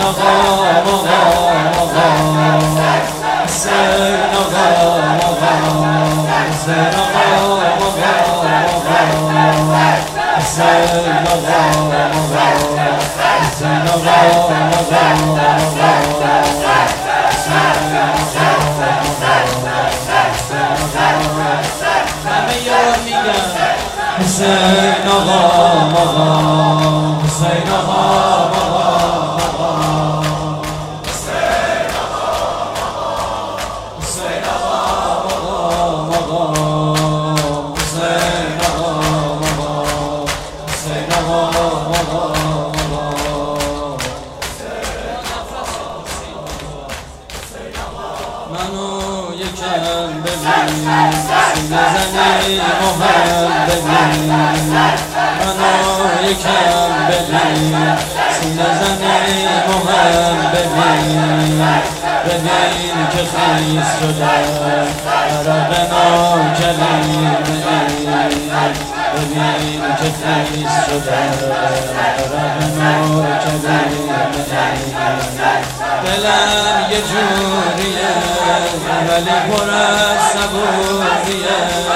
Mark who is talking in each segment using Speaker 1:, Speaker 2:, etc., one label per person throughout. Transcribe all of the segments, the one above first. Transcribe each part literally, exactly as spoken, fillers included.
Speaker 1: آقا آقا آقا حسین آقا آقا حسین آقا آقا حسین آقا آقا حسین آقا همه یار میگن حسین آقا آقا حسین آقا آقا حسین آقا حسین آقا آقا حسین آقا حسین آقا منو یکم ببین سینه زنی مهم ببین منو یکم ببین سینه زنی مهم ببین ببین که خیز شده عرق ناکلیم ببین که خیز شده عرق ناکلیم دلم یه جوریه ولی پر از صبوریه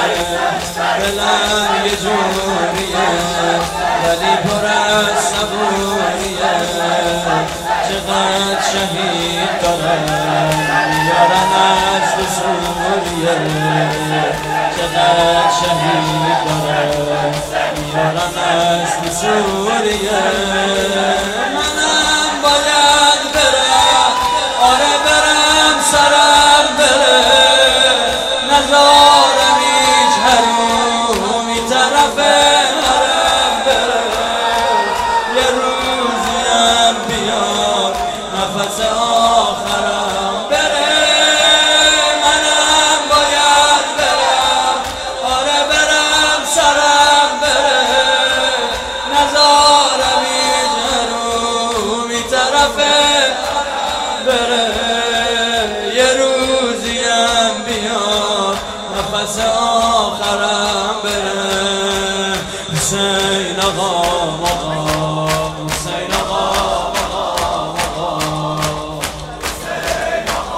Speaker 1: دلم یه جوریه ولی پر از صبوریه چقدر شهید دارم میارن از تو سوریه چقدر شهید دارم میارن از تو سوریه منم باید برم آره برم سرم بره نزارم هیچ حرومی طرف حرم بره یه روزیم بیاد نفس آخرم بره منم باید برم آره برم سرم بره نزارم هیچ حرومی طرف بره یه روزیم بیاد نفس آخرم بره حسین آقا آقا حسین آقا آقا حسین آقا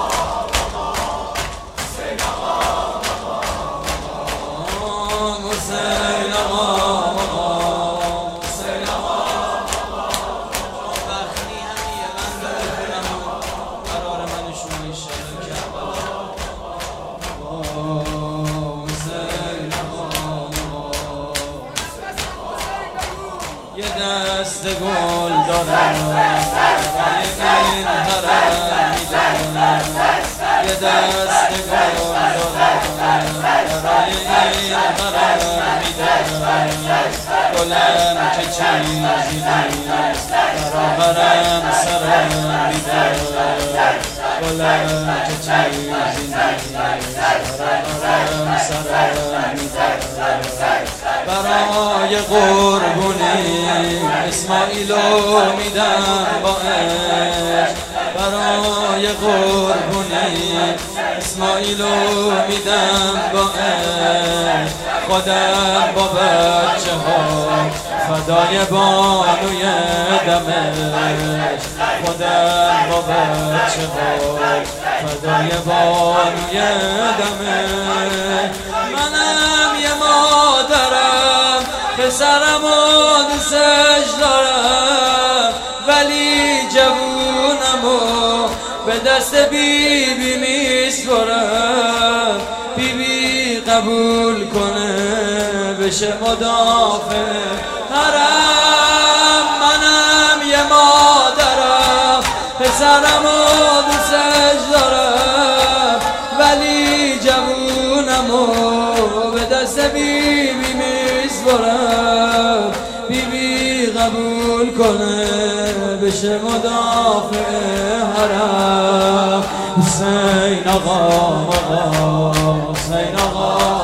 Speaker 1: حسین آقا حسین آقا حسین آقا بخنی همیه من برم قرار من شما ایشالا کربلا حسین آقا یه دست گل دارم برای این حرم میدارم یه دست گل دارم برای این حرم میدارم گلم که چیزی نیست برابرم سرم میدارم گلم که چیزی نیست برابرم سرم میدارم برای قربونی اسماعیلو میدم با عشق برای قربونی اسماعیلو میدم با عشق خودم با بچه ها فدای بانوی دمشق خودم با بچه ها فدای بانوی دمشق منم یه مادرم پسرم و دوستش دارم ولی جوونم و به دست بی بی میسپرم بی بی قبول کنه بشه مدافع حرم منم یه مادرم پسرم و دوستش دارم ولی جوونم و به دست بی بی میسپرم بی بی قبول کنه بشه مدافع حرم حسین آقا حسین آقا